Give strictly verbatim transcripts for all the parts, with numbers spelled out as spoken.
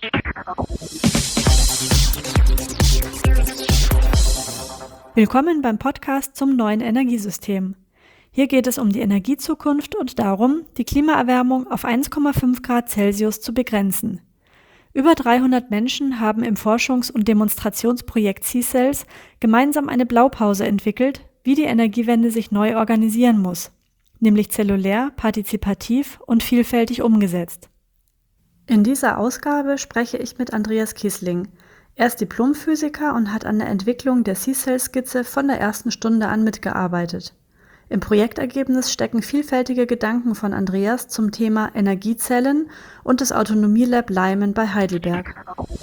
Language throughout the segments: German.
Willkommen beim Podcast zum neuen Energiesystem. Hier geht es um die Energiezukunft und darum, die Klimaerwärmung auf eins Komma fünf Grad Celsius zu begrenzen. Über dreihundert Menschen haben im Forschungs- und Demonstrationsprojekt C-Cells gemeinsam eine Blaupause entwickelt, wie die Energiewende sich neu organisieren muss, nämlich zellulär, partizipativ und vielfältig umgesetzt. In dieser Ausgabe spreche ich mit Andreas Kissling. Er ist Diplomphysiker und hat an der Entwicklung der C-Cell-Skizze von der ersten Stunde an mitgearbeitet. Im Projektergebnis stecken vielfältige Gedanken von Andreas zum Thema Energiezellen und des Autonomielab Leimen bei Heidelberg.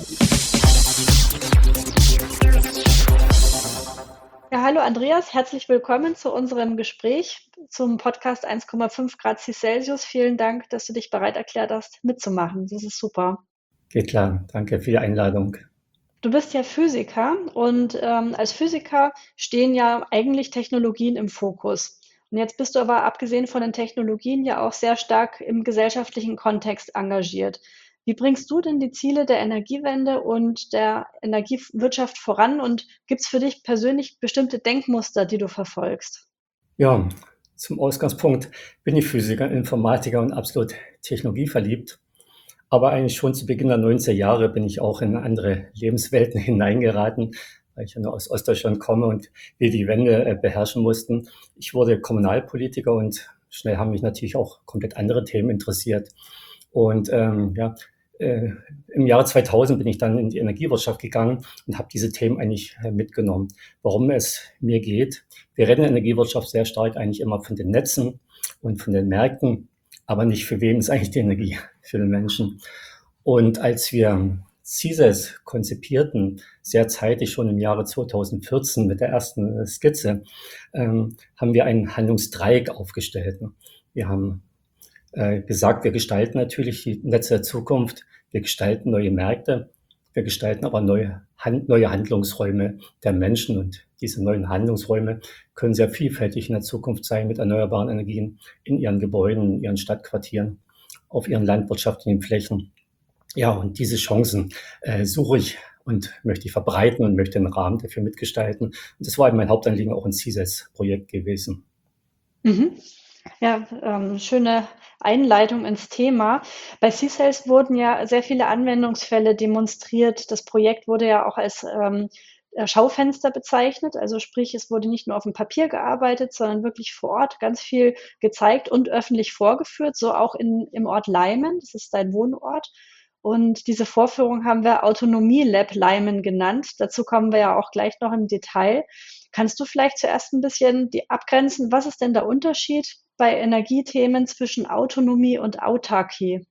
Ja, hallo Andreas, herzlich willkommen zu unserem Gespräch zum Podcast eins Komma fünf Grad Celsius. Vielen Dank, dass du dich bereit erklärt hast, mitzumachen. Das ist super. Geht klar, danke für die Einladung. Du bist ja Physiker und ähm, als Physiker stehen ja eigentlich Technologien im Fokus. Und jetzt bist du aber abgesehen von den Technologien ja auch sehr stark im gesellschaftlichen Kontext engagiert. Wie bringst du denn die Ziele der Energiewende und der Energiewirtschaft voran und gibt es für dich persönlich bestimmte Denkmuster, die du verfolgst? Ja, zum Ausgangspunkt bin ich Physiker, Informatiker und absolut technologieverliebt. Aber eigentlich schon zu Beginn der neunziger Jahre bin ich auch in andere Lebenswelten hineingeraten, weil ich ja nur aus Ostdeutschland komme und wir die Wende äh, beherrschen mussten. Ich wurde Kommunalpolitiker und schnell haben mich natürlich auch komplett andere Themen interessiert. Und ähm, ja, äh, im Jahre zweitausend bin ich dann in die Energiewirtschaft gegangen und habe diese Themen eigentlich äh, mitgenommen. Warum es mir geht: Wir reden in der Energiewirtschaft sehr stark eigentlich immer von den Netzen und von den Märkten, aber nicht für wen ist eigentlich die Energie, für den Menschen. Und als wir C S E S konzipierten, sehr zeitig schon im Jahre zweitausendvierzehn mit der ersten Skizze, ähm, haben wir einen Handlungsdreieck aufgestellt. Wir haben äh, gesagt, wir gestalten natürlich die Netze der Zukunft, wir gestalten neue Märkte, wir gestalten aber neue, Hand, neue Handlungsräume der Menschen. Und diese neuen Handlungsräume können sehr vielfältig in der Zukunft sein mit erneuerbaren Energien in ihren Gebäuden, in ihren Stadtquartieren, auf ihren landwirtschaftlichen Flächen. Ja, und diese Chancen äh, suche ich und möchte ich verbreiten und möchte einen Rahmen dafür mitgestalten. Und das war eben mein Hauptanliegen auch ein C S E S-Projekt gewesen. Mhm. Ja, ähm, schöne Einleitung ins Thema. Bei C-Cells wurden ja sehr viele Anwendungsfälle demonstriert. Das Projekt wurde ja auch als ähm, Schaufenster bezeichnet. Also sprich, es wurde nicht nur auf dem Papier gearbeitet, sondern wirklich vor Ort ganz viel gezeigt und öffentlich vorgeführt, so auch in, im Ort Leimen. Das ist dein Wohnort. Und diese Vorführung haben wir Autonomielab Leimen genannt. Dazu kommen wir ja auch gleich noch im Detail. Kannst du vielleicht zuerst ein bisschen die abgrenzen? Was ist denn der Unterschied bei Energiethemen zwischen Autonomie und Autarkie?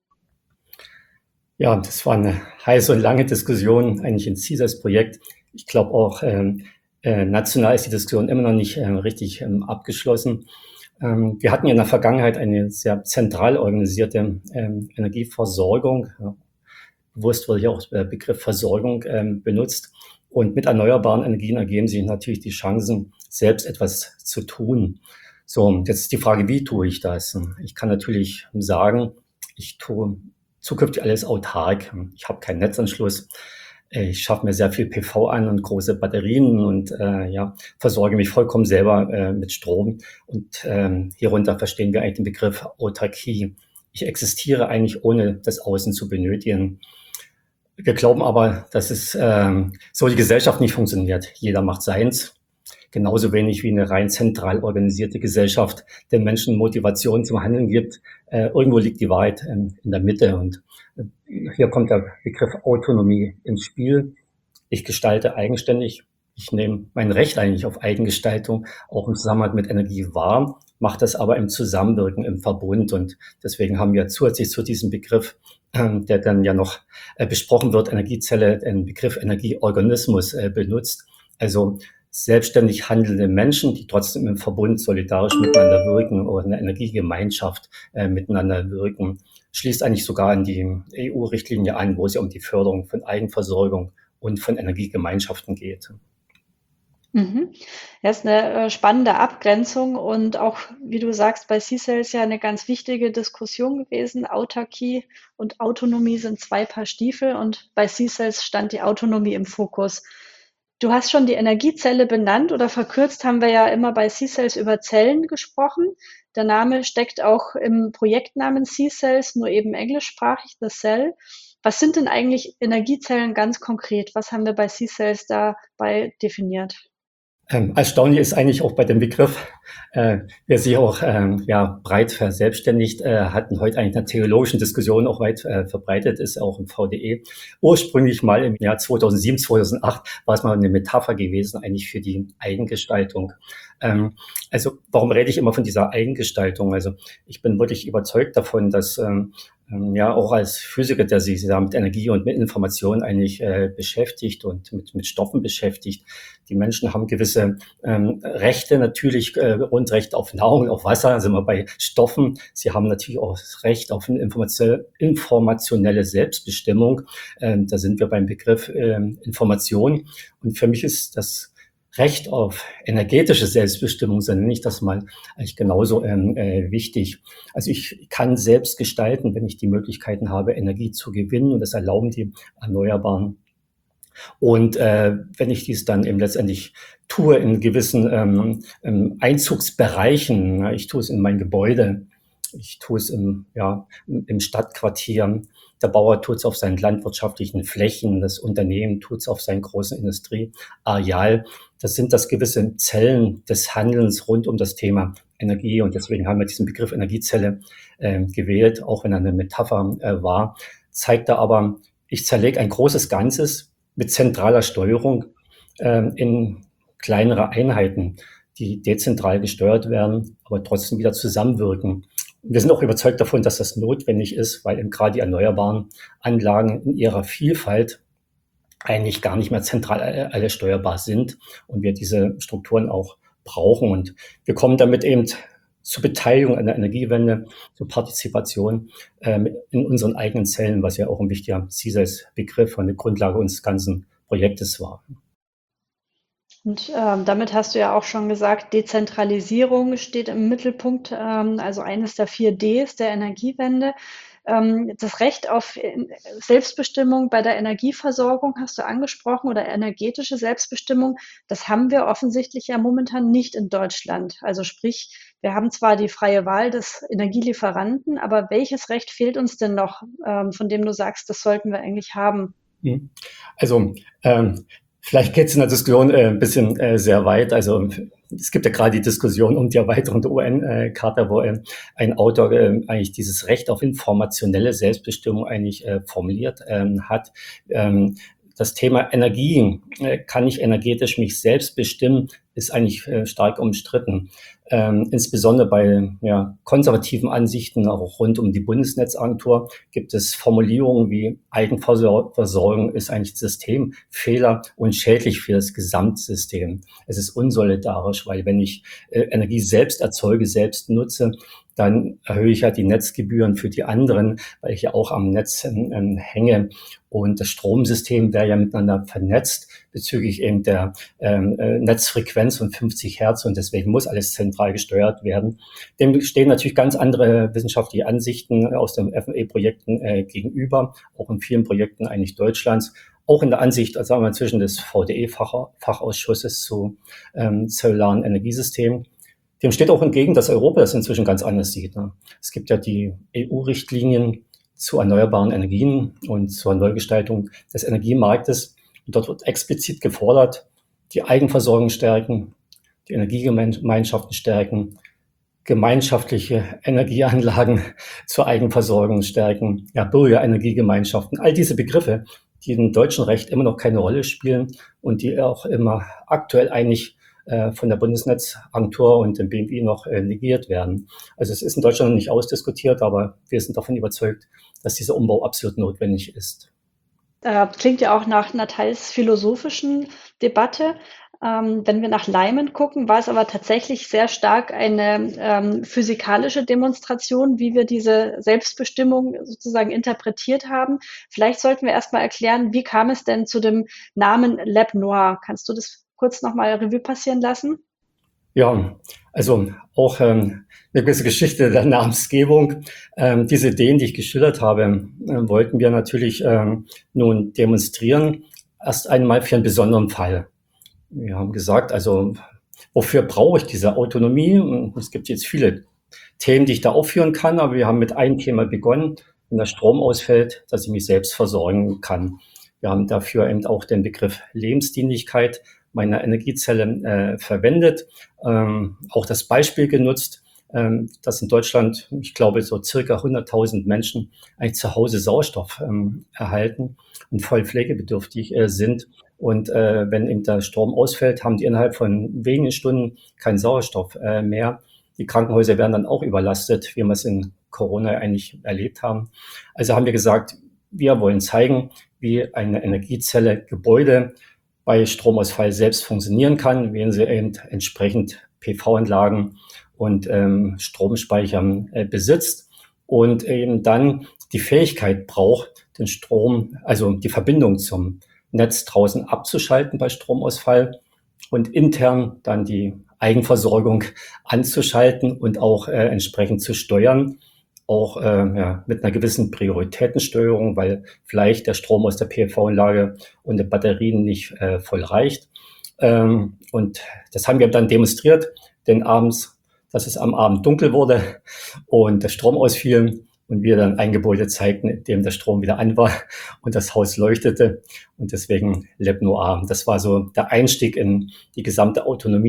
Ja, das war eine heiße und lange Diskussion eigentlich im C S E S-Projekt. Ich glaube auch, ähm, äh, national ist die Diskussion immer noch nicht äh, richtig ähm, abgeschlossen. Ähm, wir hatten ja in der Vergangenheit eine sehr zentral organisierte ähm, Energieversorgung. Ja, bewusst wurde ja auch der Begriff Versorgung ähm, benutzt. Und mit erneuerbaren Energien ergeben sich natürlich die Chancen, selbst etwas zu tun. So, jetzt ist die Frage, wie tue ich das? Ich kann natürlich sagen, ich tue zukünftig alles autark. Ich habe keinen Netzanschluss. Ich schaffe mir sehr viel P V an und große Batterien und äh, ja, versorge mich vollkommen selber äh, mit Strom. Und ähm, hierunter verstehen wir eigentlich den Begriff Autarkie. Ich existiere eigentlich, ohne das Außen zu benötigen. Wir glauben aber, dass es ähm, so die Gesellschaft nicht funktioniert. Jeder macht seins. Genauso wenig wie eine rein zentral organisierte Gesellschaft den Menschen Motivation zum Handeln gibt. Äh, irgendwo liegt die Wahrheit ähm, in der Mitte. Und äh, hier kommt der Begriff Autonomie ins Spiel. Ich gestalte eigenständig. Ich nehme mein Recht eigentlich auf Eigengestaltung auch im Zusammenhang mit Energie wahr, mache das aber im Zusammenwirken, im Verbund. Und deswegen haben wir zusätzlich zu diesem Begriff, ähm, der dann ja noch äh, besprochen wird, Energiezelle, den Begriff Energieorganismus äh, benutzt. Also selbstständig handelnde Menschen, die trotzdem im Verbund solidarisch miteinander wirken oder in einer Energiegemeinschaft äh, miteinander wirken, schließt eigentlich sogar an die E U-Richtlinie an, wo es ja um die Förderung von Eigenversorgung und von Energiegemeinschaften geht. Mhm. Ja, ist eine äh, spannende Abgrenzung und auch, wie du sagst, bei C-Cells ja eine ganz wichtige Diskussion gewesen. Autarkie und Autonomie sind zwei Paar Stiefel und bei C-Cells stand die Autonomie im Fokus. Du hast schon die Energiezelle benannt oder verkürzt haben wir ja immer bei C-Cells über Zellen gesprochen. Der Name steckt auch im Projektnamen C-Cells, nur eben englischsprachig, The Cell. Was sind denn eigentlich Energiezellen ganz konkret? Was haben wir bei C-Cells dabei definiert? Ähm, erstaunlich ist eigentlich auch bei dem Begriff, äh, der sich auch ähm, ja, breit verselbstständigt, äh, hatten heute eigentlich eine theologischen Diskussion auch weit äh, verbreitet, ist auch im V D E. Ursprünglich mal im Jahr zweitausendsieben, zweitausendacht war es mal eine Metapher gewesen, eigentlich für die Eigengestaltung. Ähm, also warum rede ich immer von dieser Eigengestaltung? Also ich bin wirklich überzeugt davon, dass ähm, ähm, ja auch als Physiker, der sich da mit Energie und mit Information eigentlich äh, beschäftigt und mit, mit Stoffen beschäftigt, die Menschen haben gewisse ähm, Rechte, natürlich äh, Grundrecht auf Nahrung, auf Wasser, sind wir bei Stoffen. Sie haben natürlich auch das Recht auf eine informationelle Selbstbestimmung. Ähm, da sind wir beim Begriff ähm, Information. Und für mich ist das Recht auf energetische Selbstbestimmung, so nenne ich das mal, eigentlich genauso ähm, äh, wichtig. Also ich kann selbst gestalten, wenn ich die Möglichkeiten habe, Energie zu gewinnen, und das erlauben die Erneuerbaren. Und äh, wenn ich dies dann eben letztendlich tue in gewissen ähm, ähm, Einzugsbereichen, ja, ich tue es in mein Gebäude, ich tue es im, ja, im Stadtquartier, der Bauer tut es auf seinen landwirtschaftlichen Flächen, das Unternehmen tut es auf seinen großen Industrieareal. Das sind das gewisse Zellen des Handelns rund um das Thema Energie. Und deswegen haben wir diesen Begriff Energiezelle äh, gewählt, auch wenn er eine Metapher äh, war, zeigt er aber, ich zerlege ein großes Ganzes mit zentraler Steuerung äh, in kleinere Einheiten, die dezentral gesteuert werden, aber trotzdem wieder zusammenwirken. Wir sind auch überzeugt davon, dass das notwendig ist, weil eben gerade die erneuerbaren Anlagen in ihrer Vielfalt eigentlich gar nicht mehr zentral alle steuerbar sind und wir diese Strukturen auch brauchen. Und wir kommen damit eben zur Beteiligung an der Energiewende, zur Partizipation ähm, in unseren eigenen Zellen, was ja auch ein wichtiger C I S A S-Begriff und eine Grundlage unseres ganzen Projektes war. Und ähm, damit hast du ja auch schon gesagt, Dezentralisierung steht im Mittelpunkt, ähm, also eines der vier Ds der Energiewende. Ähm, das Recht auf äh, Selbstbestimmung bei der Energieversorgung hast du angesprochen oder energetische Selbstbestimmung. Das haben wir offensichtlich ja momentan nicht in Deutschland. Also sprich, wir haben zwar die freie Wahl des Energielieferanten, aber welches Recht fehlt uns denn noch, ähm, von dem du sagst, das sollten wir eigentlich haben? Also ähm, vielleicht geht es in der Diskussion äh, ein bisschen äh, sehr weit. Also es gibt ja gerade die Diskussion um die Erweiterung der U N-Charta, wo äh, ein Autor äh, eigentlich dieses Recht auf informationelle Selbstbestimmung eigentlich äh, formuliert ähm, hat. Ähm, das Thema Energie, äh, kann ich energetisch mich selbst bestimmen, ist eigentlich äh, stark umstritten. Ähm, insbesondere bei ja, konservativen Ansichten, auch rund um die Bundesnetzagentur, gibt es Formulierungen wie Eigenversorgung ist eigentlich Systemfehler und schädlich für das Gesamtsystem. Es ist unsolidarisch, weil wenn ich äh, Energie selbst erzeuge, selbst nutze, dann erhöhe ich ja die Netzgebühren für die anderen, weil ich ja auch am Netz ähm, hänge. Und das Stromsystem wäre ja miteinander vernetzt bezüglich eben der ähm, äh, Netzfrequenz von fünfzig Hertz und deswegen muss alles zentral gesteuert werden. Dem stehen natürlich ganz andere wissenschaftliche Ansichten aus den F und E-Projekten äh, gegenüber, auch in vielen Projekten eigentlich Deutschlands. Auch in der Ansicht, also sagen wir, zwischen des V D E-Fachausschusses zu ähm, zellularen Energiesystemen. Dem steht auch entgegen, dass Europa das inzwischen ganz anders sieht. Ne? Es gibt ja die E U-Richtlinien zu erneuerbaren Energien und zur Neugestaltung des Energiemarktes. Und dort wird explizit gefordert, die Eigenversorgung stärken, die Energiegemeinschaften stärken, gemeinschaftliche Energieanlagen zur Eigenversorgung stärken, ja, Bürgerenergiegemeinschaften, all diese Begriffe, die im deutschen Recht immer noch keine Rolle spielen und die auch immer aktuell eigentlich äh, von der Bundesnetzagentur und dem B M I noch äh, negiert werden. Also es ist in Deutschland noch nicht ausdiskutiert, aber wir sind davon überzeugt, dass dieser Umbau absolut notwendig ist. Äh, klingt ja auch nach einer teils philosophischen Debatte. Ähm, wenn wir nach Lyman gucken, war es aber tatsächlich sehr stark eine ähm, physikalische Demonstration, wie wir diese Selbstbestimmung sozusagen interpretiert haben. Vielleicht sollten wir erstmal erklären, wie kam es denn zu dem Namen Lab Noir? Kannst du das kurz nochmal Revue passieren lassen? Ja, also auch ähm, eine gewisse Geschichte der Namensgebung. Ähm, diese Ideen, die ich geschildert habe, äh, wollten wir natürlich ähm, nun demonstrieren, erst einmal für einen besonderen Fall. Wir haben gesagt, also wofür brauche ich diese Autonomie? Und es gibt jetzt viele Themen, die ich da aufführen kann, aber wir haben mit einem Thema begonnen, wenn der Strom ausfällt, dass ich mich selbst versorgen kann. Wir haben dafür eben auch den Begriff Lebensdienlichkeit meiner Energiezelle äh, verwendet, ähm, auch das Beispiel genutzt, ähm, dass in Deutschland, ich glaube, so circa hunderttausend Menschen eigentlich zu Hause Sauerstoff ähm, erhalten und voll pflegebedürftig äh, sind. Und äh, wenn eben der Strom ausfällt, haben die innerhalb von wenigen Stunden keinen Sauerstoff äh, mehr. Die Krankenhäuser werden dann auch überlastet, wie wir es in Corona eigentlich erlebt haben. Also haben wir gesagt, wir wollen zeigen, wie eine Energiezelle Gebäude bei Stromausfall selbst funktionieren kann, wenn sie eben entsprechend P V-Anlagen und ähm, Stromspeichern äh, besitzt und eben dann die Fähigkeit braucht, den Strom, also die Verbindung zum Netz draußen abzuschalten bei Stromausfall und intern dann die Eigenversorgung anzuschalten und auch äh, entsprechend zu steuern, auch äh, ja, mit einer gewissen Prioritätensteuerung, weil vielleicht der Strom aus der P V-Anlage und der Batterien nicht äh, voll reicht. Ähm, und das haben wir dann demonstriert, denn abends, dass es am Abend dunkel wurde und der Strom ausfiel und wir dann ein Gebäude zeigten, in dem der Strom wieder an war und das Haus leuchtete und deswegen Lab Noir. Das war so der Einstieg in die gesamte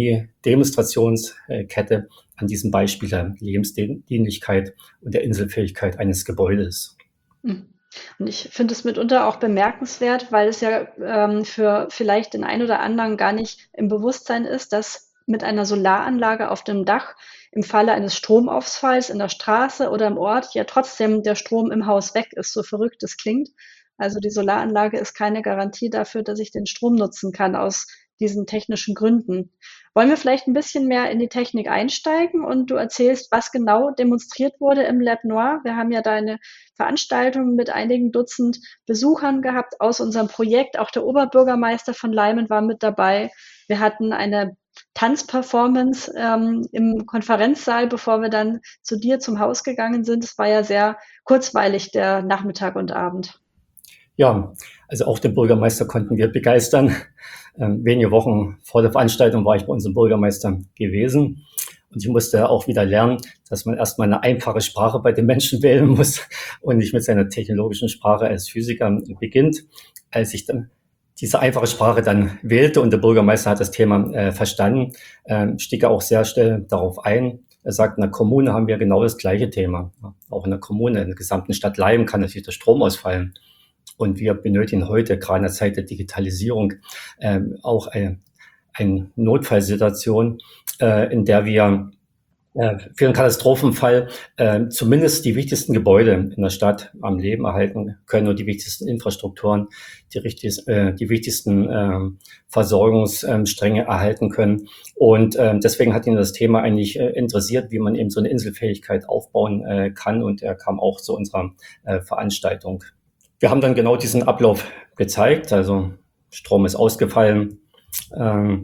Autonomie-Demonstrationskette an diesem Beispiel der Lebensdienlichkeit und der Inselfähigkeit eines Gebäudes. Und ich finde es mitunter auch bemerkenswert, weil es ja ähm, für vielleicht den einen oder anderen gar nicht im Bewusstsein ist, dass mit einer Solaranlage auf dem Dach im Falle eines Stromausfalls in der Straße oder im Ort ja trotzdem der Strom im Haus weg ist, so verrückt es klingt. Also die Solaranlage ist keine Garantie dafür, dass ich den Strom nutzen kann aus diesen technischen Gründen. Wollen wir vielleicht ein bisschen mehr in die Technik einsteigen und du erzählst, was genau demonstriert wurde im Lab Noir? Wir haben ja da eine Veranstaltung mit einigen Dutzend Besuchern gehabt aus unserem Projekt. Auch der Oberbürgermeister von Leimen war mit dabei. Wir hatten eine Tanzperformance ähm, im Konferenzsaal, bevor wir dann zu dir zum Haus gegangen sind. Es war ja sehr kurzweilig, der Nachmittag und Abend. Ja, also auch den Bürgermeister konnten wir begeistern. Ähm, wenige Wochen vor der Veranstaltung war ich bei unserem Bürgermeister gewesen. Und ich musste auch wieder lernen, dass man erstmal eine einfache Sprache bei den Menschen wählen muss und nicht mit seiner technologischen Sprache als Physiker beginnt. Als ich dann diese einfache Sprache dann wählte und der Bürgermeister hat das Thema äh, verstanden, äh, stieg er auch sehr schnell darauf ein. Er sagt, in der Kommune haben wir genau das gleiche Thema. Auch in der Kommune, in der gesamten Stadt Leimen kann natürlich der Strom ausfallen. Und wir benötigen heute, gerade in der Zeit der Digitalisierung, äh, auch eine, eine Notfallsituation, äh, in der wir äh, für einen Katastrophenfall äh, zumindest die wichtigsten Gebäude in der Stadt am Leben erhalten können und die wichtigsten Infrastrukturen, die, richtig, äh, die wichtigsten äh, Versorgungsstränge erhalten können. Und äh, deswegen hat ihn das Thema eigentlich äh, interessiert, wie man eben so eine Inselfähigkeit aufbauen äh, kann. Und er kam auch zu unserer äh, Veranstaltung. Wir haben dann genau diesen Ablauf gezeigt. Also Strom ist ausgefallen. Ähm,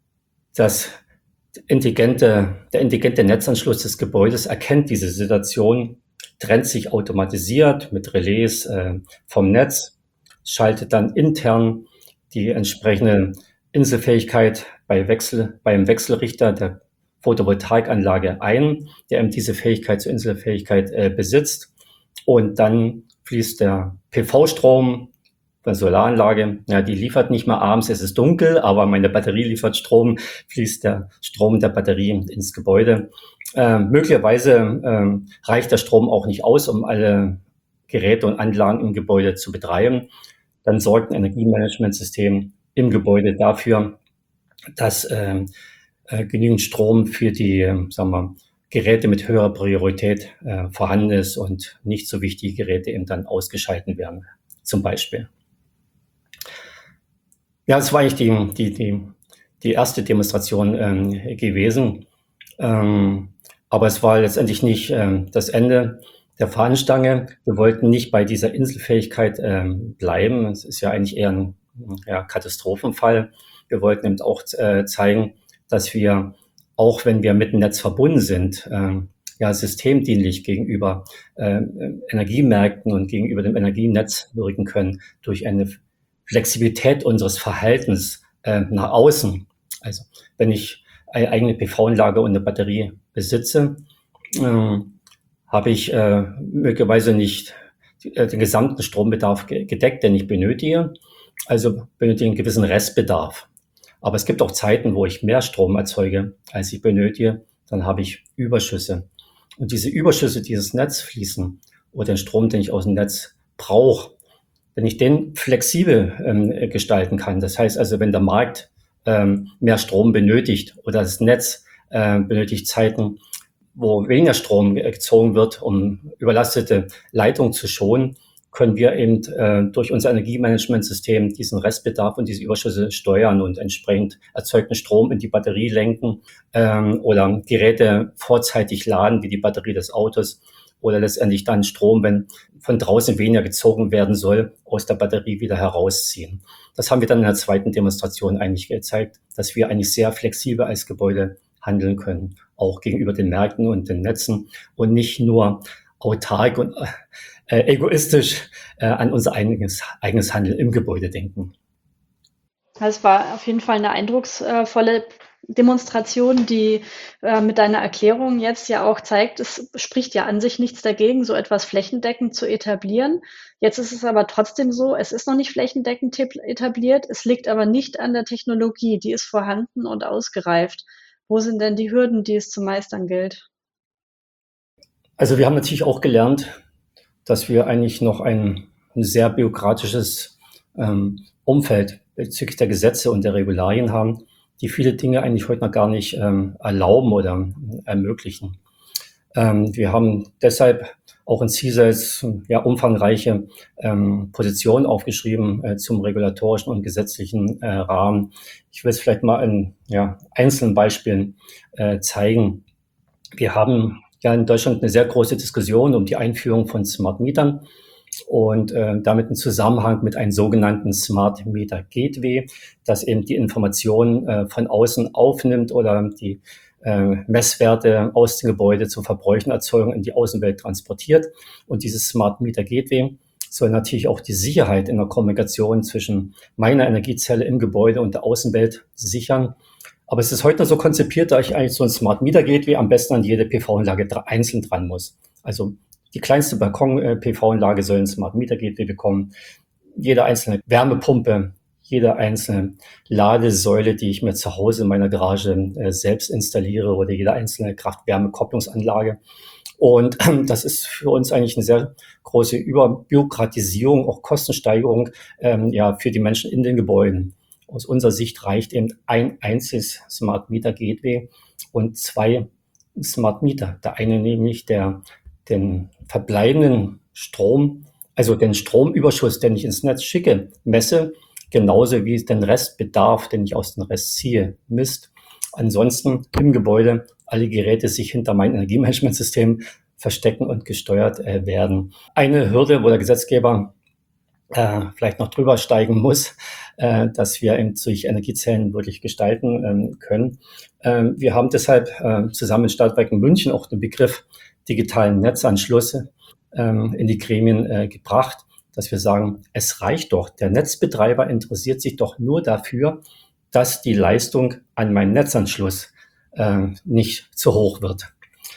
das intelligente, der intelligente Netzanschluss des Gebäudes erkennt diese Situation, trennt sich automatisiert mit Relais äh, vom Netz, schaltet dann intern die entsprechende Inselfähigkeit bei Wechsel, beim Wechselrichter der Photovoltaikanlage ein, der eben diese Fähigkeit zur Inselfähigkeit äh, besitzt. Und dann fließt der P V-Strom der Solaranlage, ja, die liefert nicht mehr abends, es ist dunkel, aber meine Batterie liefert Strom, fließt der Strom der Batterie ins Gebäude. Ähm, möglicherweise ähm, reicht der Strom auch nicht aus, um alle Geräte und Anlagen im Gebäude zu betreiben. Dann sorgt ein Energiemanagementsystem im Gebäude dafür, dass ähm, äh, genügend Strom für die, äh, sagen wir, Geräte mit höherer Priorität äh, vorhanden ist und nicht so wichtige Geräte eben dann ausgeschalten werden, zum Beispiel. Ja, das war eigentlich die, die, die, die erste Demonstration ähm, gewesen. Ähm, aber es war letztendlich nicht ähm, das Ende der Fahnenstange. Wir wollten nicht bei dieser Inselfähigkeit ähm, bleiben. Es ist ja eigentlich eher ein ja, Katastrophenfall. Wir wollten eben auch äh, zeigen, dass wir, auch wenn wir mit dem Netz verbunden sind, äh, ja, systemdienlich gegenüber äh, Energiemärkten und gegenüber dem Energienetz wirken können durch eine Flexibilität unseres Verhaltens äh, nach außen. Also wenn ich eine eigene P V-Anlage und eine Batterie besitze, äh, habe ich äh, möglicherweise nicht äh, den gesamten Strombedarf ge- gedeckt, den ich benötige. Also benötige ich einen gewissen Restbedarf. Aber es gibt auch Zeiten, wo ich mehr Strom erzeuge, als ich benötige. Dann habe ich Überschüsse. Und diese Überschüsse, die ins Netz fließen, oder den Strom, den ich aus dem Netz brauche, wenn ich den flexibel ähm, gestalten kann, das heißt also, wenn der Markt ähm, mehr Strom benötigt oder das Netz äh, benötigt Zeiten, wo weniger Strom gezogen wird, um überlastete Leitungen zu schonen, können wir eben äh, durch unser Energiemanagementsystem diesen Restbedarf und diese Überschüsse steuern und entsprechend erzeugten Strom in die Batterie lenken ähm, oder Geräte vorzeitig laden, wie die Batterie des Autos, oder letztendlich dann Strom, wenn von draußen weniger gezogen werden soll, aus der Batterie wieder herausziehen. Das haben wir dann in der zweiten Demonstration eigentlich gezeigt, dass wir eigentlich sehr flexibel als Gebäude handeln können, auch gegenüber den Märkten und den Netzen und nicht nur autark und äh, egoistisch äh, an unser eigenes, eigenes Handeln im Gebäude denken. Das war auf jeden Fall eine eindrucksvolle Demonstration, die äh, mit deiner Erklärung jetzt ja auch zeigt, es spricht ja an sich nichts dagegen, so etwas flächendeckend zu etablieren. Jetzt ist es aber trotzdem so, es ist noch nicht flächendeckend etabliert, es liegt aber nicht an der Technologie, die ist vorhanden und ausgereift. Wo sind denn die Hürden, die es zu meistern gilt? Also wir haben natürlich auch gelernt, dass wir eigentlich noch ein, ein sehr bürokratisches ähm, Umfeld bezüglich der Gesetze und der Regularien haben, die viele Dinge eigentlich heute noch gar nicht ähm, erlauben oder ermöglichen. Ähm, wir haben deshalb auch in C I S A S ja umfangreiche ähm, Positionen aufgeschrieben äh, zum regulatorischen und gesetzlichen äh, Rahmen. Ich will es vielleicht mal in ja, einzelnen Beispielen äh, zeigen. Wir haben ja in Deutschland eine sehr große Diskussion um die Einführung von Smart Mietern und äh, damit im Zusammenhang mit einem sogenannten Smart Meter Gateway, das eben die Informationen äh, von außen aufnimmt oder die äh, Messwerte aus den Gebäuden zur Verbräuchenerzeugung in die Außenwelt transportiert. Und dieses Smart Meter Gateway soll natürlich auch die Sicherheit in der Kommunikation zwischen meiner Energiezelle im Gebäude und der Außenwelt sichern. Aber es ist heute noch so konzipiert, da ich eigentlich so ein Smart Meter Gateway am besten an jede P V-Anlage einzeln dran muss. Also die kleinste Balkon-P V-Anlage soll ein Smart Meter Gateway bekommen. Jede einzelne Wärmepumpe, jede einzelne Ladesäule, die ich mir zu Hause in meiner Garage äh, selbst installiere, oder jede einzelne Kraft-Wärme-Kopplungsanlage. Und ähm, das ist für uns eigentlich eine sehr große Überbürokratisierung, auch Kostensteigerung ähm, ja, für die Menschen in den Gebäuden. Aus unserer Sicht reicht eben ein einziges Smart Meter Gateway und zwei Smart Meter. Der eine nämlich, der den verbleibenden Strom, also den Stromüberschuss, den ich ins Netz schicke, messe, genauso wie den Restbedarf, den ich aus dem Rest ziehe, misst. Ansonsten im Gebäude alle Geräte sich hinter meinem Energiemanagementsystem verstecken und gesteuert äh, werden. Eine Hürde, wo der Gesetzgeber äh, vielleicht noch drüber steigen muss, äh, dass wir eben durch Energiezellen wirklich gestalten ähm, können. Ähm, wir haben deshalb äh, zusammen mit Stadtwerken München auch den Begriff digitalen Netzanschlüsse ähm, in die Gremien äh, gebracht, dass wir sagen, es reicht doch. Der Netzbetreiber interessiert sich doch nur dafür, dass die Leistung an meinem Netzanschluss äh, nicht zu hoch wird.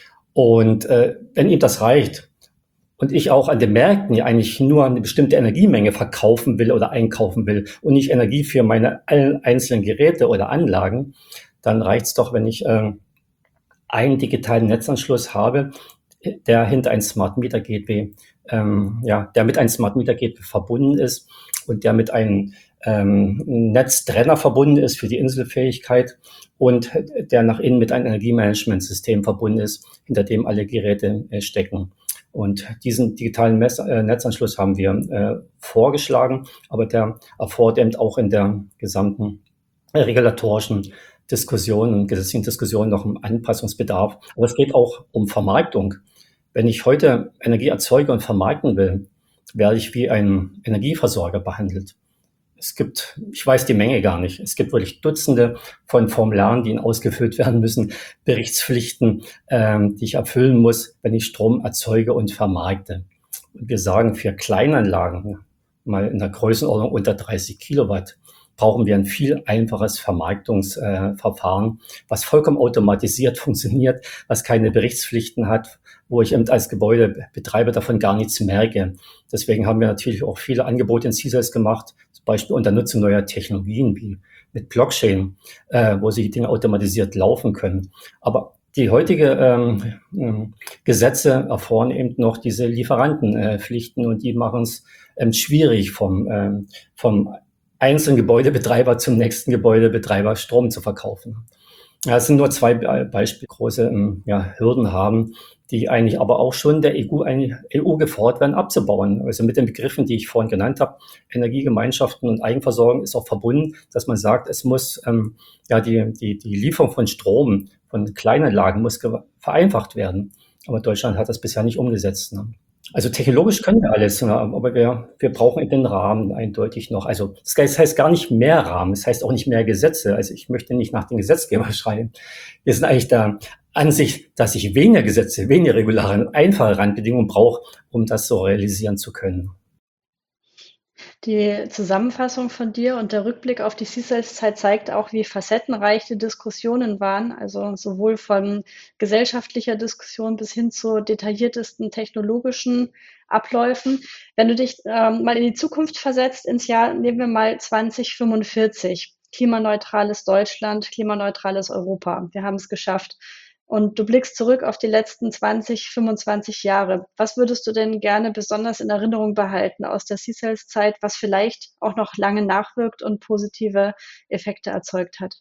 Und äh, wenn ihm das reicht und ich auch an den Märkten ja eigentlich nur eine bestimmte Energiemenge verkaufen will oder einkaufen will und nicht Energie für meine einzelnen Geräte oder Anlagen, dann reicht es doch, wenn ich äh, einen digitalen Netzanschluss habe, der hinter ein Smart Meter Gateway, ähm, ja, der mit einem Smart Meter Gateway verbunden ist und der mit einem ähm, Netztrenner verbunden ist für die Inselfähigkeit und der nach innen mit einem Energiemanagementsystem verbunden ist, hinter dem alle Geräte äh, stecken. Und diesen digitalen Mess äh, Netzanschluss haben wir äh, vorgeschlagen, aber der erfordert eben auch in der gesamten äh, regulatorischen Diskussion und gesetzlichen Diskussion noch einen Anpassungsbedarf. Aber es geht auch um Vermarktung. Wenn ich heute Energie erzeuge und vermarkten will, werde ich wie ein Energieversorger behandelt. Es gibt, ich weiß die Menge gar nicht. Es gibt wirklich Dutzende von Formularen, die ausgefüllt werden müssen, Berichtspflichten, ähm, die ich erfüllen muss, wenn ich Strom erzeuge und vermarkte. Und wir sagen, für Kleinanlagen, mal in der Größenordnung unter dreißig Kilowatt, brauchen wir ein viel einfaches Vermarktungsverfahren, äh, was vollkommen automatisiert funktioniert, was keine Berichtspflichten hat, wo ich eben als Gebäudebetreiber davon gar nichts merke. Deswegen haben wir natürlich auch viele Angebote in C S gemacht, zum Beispiel unter Nutzung neuer Technologien wie mit Blockchain, äh, wo sie die Dinge automatisiert laufen können. Aber die heutige ähm, Gesetze erfordern eben noch diese Lieferantenpflichten äh, und die machen es ähm, schwierig vom, ähm, vom einzelnen Gebäudebetreiber zum nächsten Gebäudebetreiber Strom zu verkaufen. Ja, es sind nur zwei Beispiele, große ja, Hürden haben, die eigentlich aber auch schon der E U, E U gefordert werden, abzubauen. Also mit den Begriffen, die ich vorhin genannt habe, Energiegemeinschaften und Eigenversorgung ist auch verbunden, dass man sagt, es muss ähm, ja die, die, die Lieferung von Strom von Kleinanlagen muss vereinfacht werden. Aber Deutschland hat das bisher nicht umgesetzt. Ne? Also technologisch können wir alles, ne? Aber wir, wir brauchen den Rahmen eindeutig noch. Also das heißt gar nicht mehr Rahmen, das heißt auch nicht mehr Gesetze. Also ich möchte nicht nach den Gesetzgeber schreien. Wir sind eigentlich der Ansicht, dass ich weniger Gesetze, weniger Regularien, einfache Randbedingungen brauche, um das so realisieren zu können. Die Zusammenfassung von dir und der Rückblick auf die C S A S-Zeit zeigt auch, wie facettenreich die Diskussionen waren, also sowohl von gesellschaftlicher Diskussion bis hin zu detailliertesten technologischen Abläufen. Wenn du dich ähm, mal in die Zukunft versetzt, ins Jahr, nehmen wir mal zwanzig fünfundvierzig, klimaneutrales Deutschland, klimaneutrales Europa. Wir haben es geschafft. Und du blickst zurück auf die letzten zwanzig, fünfundzwanzig Jahre. Was würdest du denn gerne besonders in Erinnerung behalten aus der C S A S-Zeit, was vielleicht auch noch lange nachwirkt und positive Effekte erzeugt hat?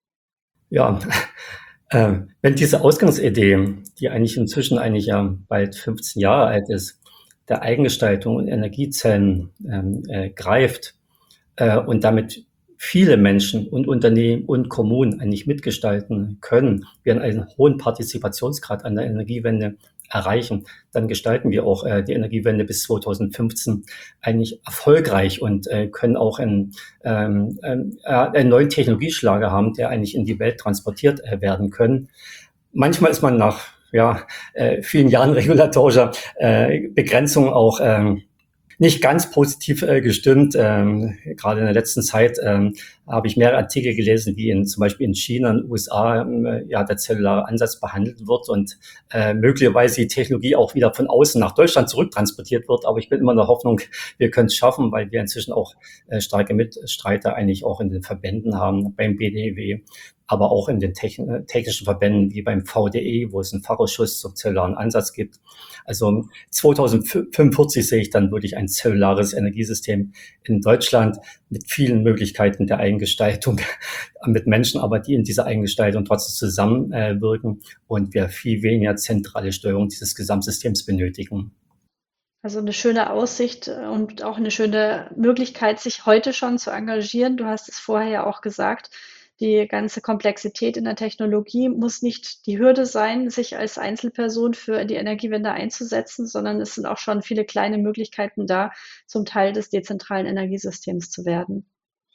Ja, äh, wenn diese Ausgangsidee, die eigentlich inzwischen eigentlich ja bald fünfzehn Jahre alt ist, der Eigengestaltung und Energiezellen ähm, äh, greift äh, und damit viele Menschen und Unternehmen und Kommunen eigentlich mitgestalten können, wir einen hohen Partizipationsgrad an der Energiewende erreichen, dann gestalten wir auch äh, die Energiewende bis zweitausendfünfzehn eigentlich erfolgreich und äh, können auch einen, ähm, äh, einen neuen Technologieschlager haben, der eigentlich in die Welt transportiert äh, werden können. Manchmal ist man nach ja, äh, vielen Jahren regulatorischer äh, Begrenzung auch ähm, nicht ganz positiv äh, gestimmt. Ähm, gerade in der letzten Zeit ähm, habe ich mehrere Artikel gelesen, wie in, zum Beispiel in China und U S A äh, ja, der zellulare Ansatz behandelt wird und äh, möglicherweise die Technologie auch wieder von außen nach Deutschland zurücktransportiert wird. Aber ich bin immer in der Hoffnung, wir können es schaffen, weil wir inzwischen auch äh, starke Mitstreiter eigentlich auch in den Verbänden haben, beim B D E W, aber auch in den technischen Verbänden wie beim V D E, wo es einen Fachausschuss zum zellularen Ansatz gibt. Also zweitausendfünfundvierzig sehe ich dann wirklich ein zellulares Energiesystem in Deutschland mit vielen Möglichkeiten der Eigengestaltung mit Menschen, aber die in dieser Eigengestaltung trotzdem zusammenwirken und wir viel weniger zentrale Steuerung dieses Gesamtsystems benötigen. Also eine schöne Aussicht und auch eine schöne Möglichkeit, sich heute schon zu engagieren. Du hast es vorher ja auch gesagt. Die ganze Komplexität in der Technologie muss nicht die Hürde sein, sich als Einzelperson für die Energiewende einzusetzen, sondern es sind auch schon viele kleine Möglichkeiten da, zum Teil des dezentralen Energiesystems zu werden.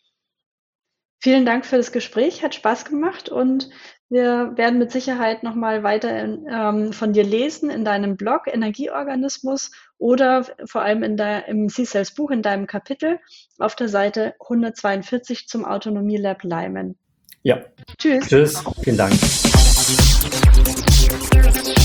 Vielen Dank für das Gespräch, hat Spaß gemacht und wir werden mit Sicherheit nochmal weiter ähm, von dir lesen in deinem Blog Energieorganismus oder vor allem in der, im C S A S Buch in deinem Kapitel auf der Seite hundertzweiundvierzig zum Autonomie Lab Leimen. Ja. Tschüss. Tschüss. Vielen Dank.